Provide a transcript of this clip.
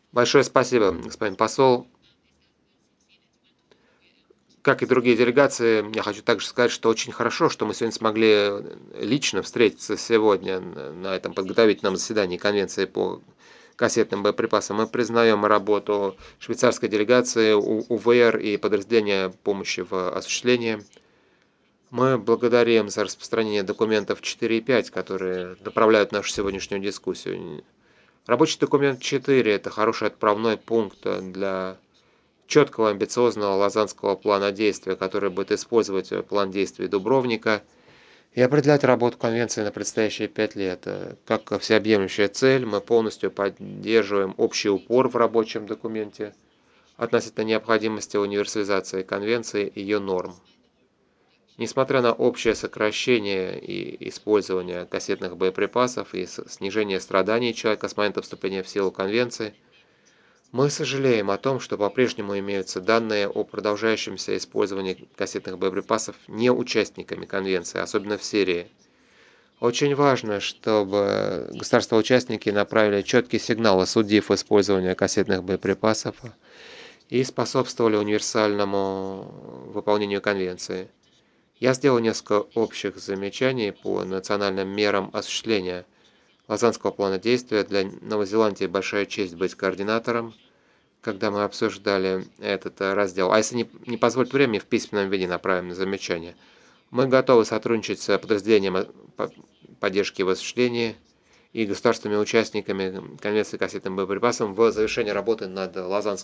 Большое спасибо, господин посол. Как и другие делегации, я хочу также сказать, что очень хорошо, что мы сегодня смогли лично встретиться сегодня на этом подготовительном заседании Конвенции по кассетным боеприпасам. Мы признаем работу швейцарской делегации, УВР и подразделения помощи в осуществлении. Мы благодарим за распространение документов 4 и 5, которые направляют нашу сегодняшнюю дискуссию. Рабочий документ 4– это хороший отправной пункт для четкого амбициозного лозаннского плана действия, который будет использовать план действий Дубровника и определять работу Конвенции на предстоящие 5 лет. Как всеобъемлющая цель, мы полностью поддерживаем общий упор в рабочем документе относительно необходимости универсализации Конвенции и ее норм. Несмотря на общее сокращение и использование кассетных боеприпасов и снижение страданий человека с момента вступления в силу Конвенции, мы сожалеем о том, что по-прежнему имеются данные о продолжающемся использовании кассетных боеприпасов не участниками Конвенции, особенно в Сирии. Очень важно, чтобы государства-участники направили четкий сигнал, осудив использование кассетных боеприпасов и способствовали универсальному выполнению Конвенции. Я сделал несколько общих замечаний по национальным мерам осуществления Лозаннского плана действия. Для Новой Зеландии большая честь быть координатором, когда мы обсуждали этот раздел. А если не позволит время, в письменном виде направим на замечание. Мы готовы сотрудничать с подразделением поддержки в осуществлении и государственными участниками Конвенции кассетным боеприпасам в завершении работы над Лозаннским